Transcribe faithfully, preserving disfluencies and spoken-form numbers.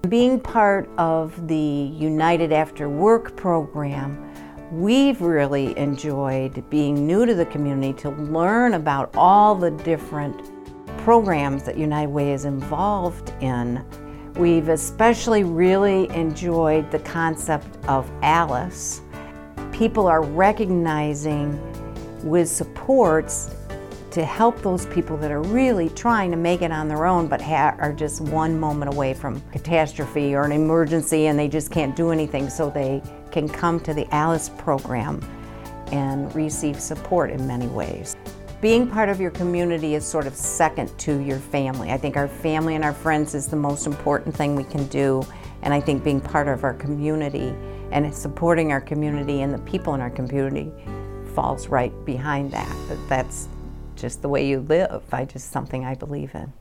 Being part of the United After Work program, we've really enjoyed being new to the community to learn about all the different programs that United Way is involved in. We've especially really enjoyed the concept of ALICE. People are recognizing with supports to help those people that are really trying to make it on their own but ha are just one moment away from catastrophe or an emergency and they just can't do anything, so they can come to the ALICE program and receive support in many ways. Being part of your community is sort of second to your family. I think our family and our friends is the most important thing we can do, and I think being part of our community and supporting our community and the people in our community falls right behind that. But that's just the way you live. I just something I believe in.